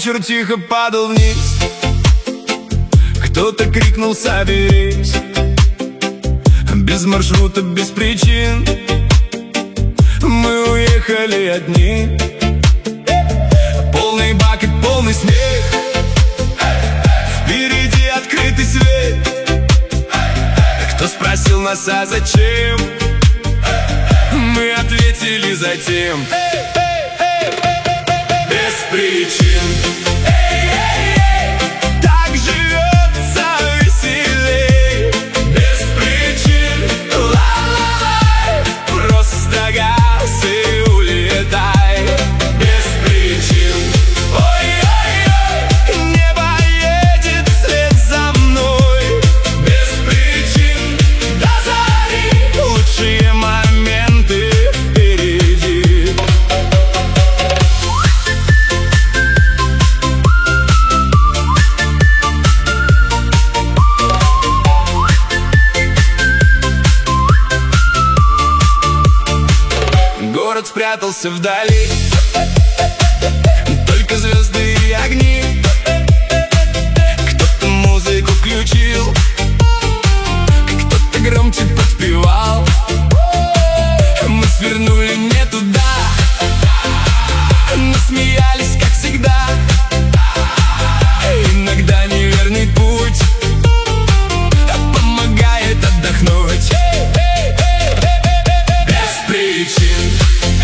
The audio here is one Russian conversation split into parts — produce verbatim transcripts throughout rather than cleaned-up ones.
вечер тихо падал вниз. Кто-то крикнул: соберись. Без маршрута, без причин мы уехали одни. Полный бак и полный снег, впереди открытый свет. Кто спросил нас, а зачем? Мы ответили: затем. Без причин. Так живется веселей. Без причин. Ла-ла-лай. Просто газ и улетай. Без причин. Ой-ой-ой. Небо едет вслед за мной. Без причин. До зари. Лучшие моменты впереди. Город спрятался вдали, только звезды и огни. Кто-то музыку включил, кто-то громче подпевал. Мы свернули не туда, но смеялись, как всегда. Иногда неверный путь помогает отдохнуть. Без причин.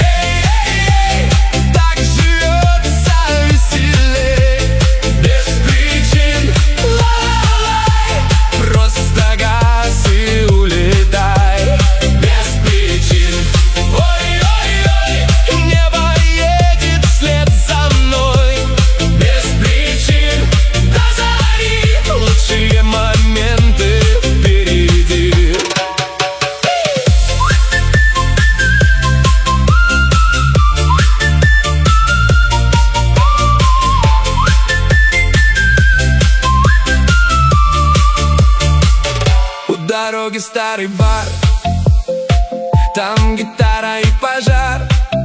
Дороги старый бар, там гитара и пожар.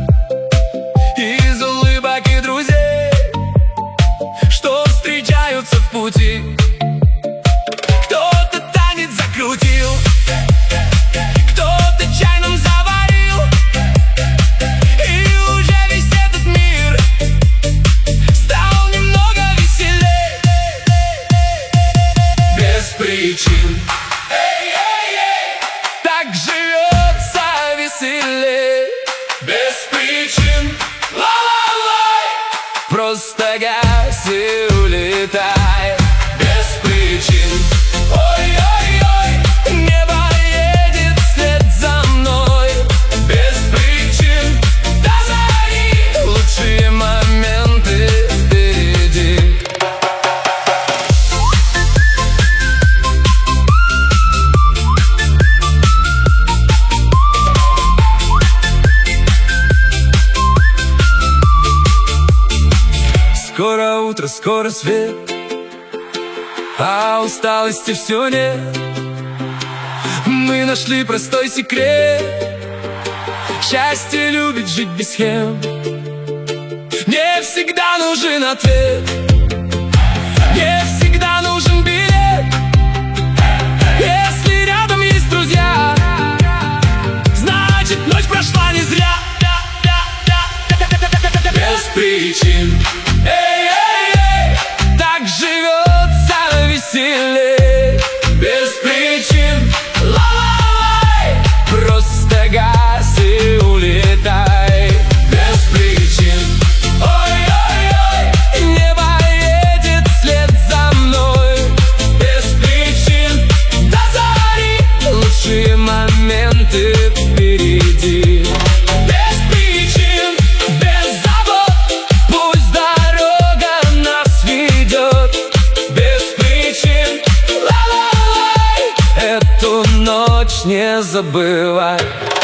Из улыбок и друзей, что встречаются в пути. Кто-то танец закрутил, кто-то чай нам заварил, и уже весь этот мир стал немного веселей. Без причин. Так живется веселей. Без причин. Ла-ла-лай. Просто газ и улетай. Без причин. Ой-ой-ой. Небо едет вслед за мной. Без причин. До зари. Лучшие моменты впереди. Скоро утро, скоро свет, а усталости все нет. Мы нашли простой секрет: счастье любит жить без схем. Не всегда нужен ответ, не всегда нужен билет. Если рядом есть друзья, значит ночь прошла не зря. Без причин. Эй-эй-эй, так живется веселей. Без причин. Ла-ла-лай. Просто газ и улетай. Без причин. Ой-ой-ой. Небо едет вслед за мной. Без причин. До зари. Лучшие моменты впереди. Не забывай.